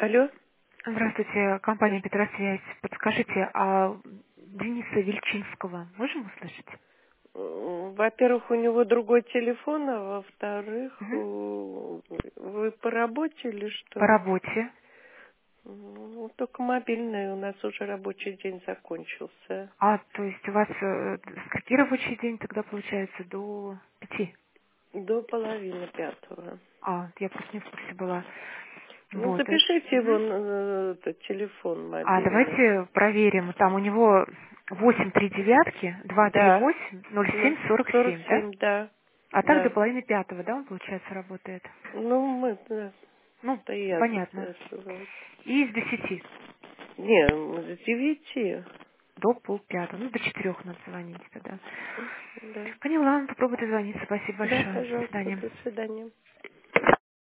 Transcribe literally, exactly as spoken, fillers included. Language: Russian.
Алло. Здравствуйте, компания Петросвязь. Подскажите, а Дениса Вельчинского можем услышать? М, Во-первых, у него другой телефон, а во-вторых, Мгм. у- вы по работе или По что? работе. Ну, только мобильный, у нас уже рабочий день закончился. А, то есть у вас э, с какие рабочий день тогда получается? До пяти? До половины пятого. А, я просто не в курсе была. Ну, Вот. э, запишите его мгм. на э, этот телефон А мобильный. давайте проверим. Там у него восемь три девятки, два три Да, восемь, ноль ну, семь сорок сорок семь, да? семь, да, А так до да. половины пятого, да, он, получается, работает? Ну, мы, да, Ну, это я понятно. записываю. И с десяти Не, с девяти. до полпятого. Ну, до четырех надо звонить тогда. Да. Поняла, попробуйте звонить. Спасибо Да, большое. До пожалуйста, свидания. до свидания.